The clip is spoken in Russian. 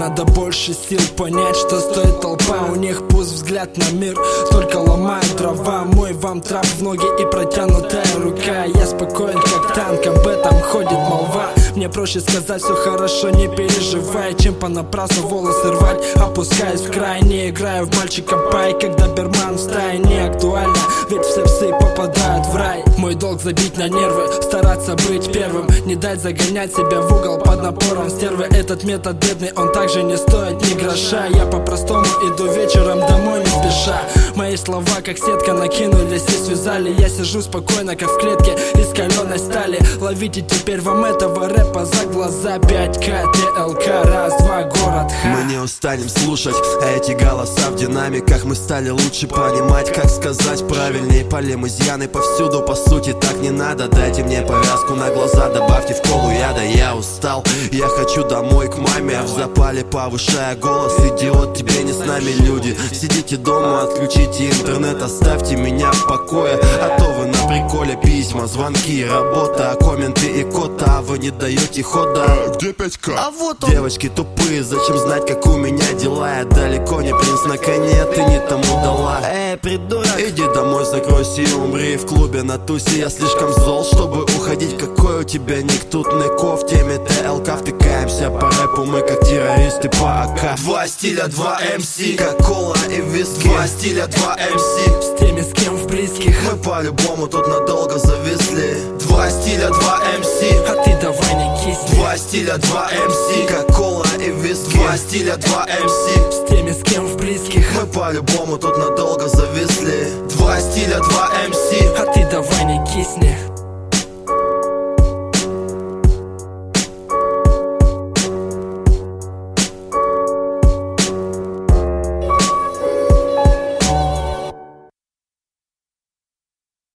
надо больше сил понять, что стоит толпа. У них пуст взгляд на мир, только ломает дрова. Мой вам трап в ноги и протянутая рука. Я спокоен как танк, об этом ходит молва. Мне проще сказать все хорошо, не переживай, чем понапрасну волосы рвать. Опускаюсь в край, не играю в мальчика пай. Когда берман в стае не актуально, ведь все псы попадают в рай. Мой долг забить на нервы, стараться быть первым, не дать загонять себя в угол под напором стервы. Этот метод бедный, он также не стоит ни гроша. Я по-простому иду вечером домой не спеша. Мои слова как сетка накинулись и связали. Я сижу спокойно как в клетке из каленой стали. Ловите теперь вам этого рэпа за глаза. 5К, ТЛК, раз, два, город, ха. Мы не устанем слушать эти голоса в динамиках. Мы стали лучше понимать, как сказать правильней. Полемузьяны повсюду, по сути так не надо. Дайте мне повязку на глаза, добавьте в колу яда. Я устал, я хочу домой к маме. В запале повышая голос, идиот, тебе не с нами люди. Сидите дома, отключите интернет, оставьте меня в покое. А то вы на приколе, письма, звонки, работа, комменты и кота. А вы не даете хода. Где 5К? А вот он. Девочки тупые, зачем знать, как у меня дела? Я далеко не принц на коне, ты не тому дала. Придурок, иди домой, закройся и умри. В клубе на тусе я слишком зол, чтобы уходить. Какой у тебя ник тут Неко? В теме ТЛК втыкаемся по рэпу, мы как террористы по АК. Два стиля, два МС, как кола и виски. Два стиля, два МС, с теми, с кем в близких. мы по-любому тут надолго зависли. Два стиля, два МС, а ты давай не кисни. два стиля, два МС, как кола и виски. Два стиля, два МС, с теми, с кем в близких. мы по-любому тут надолго зависли. Два стиля, два МС, а ты давай не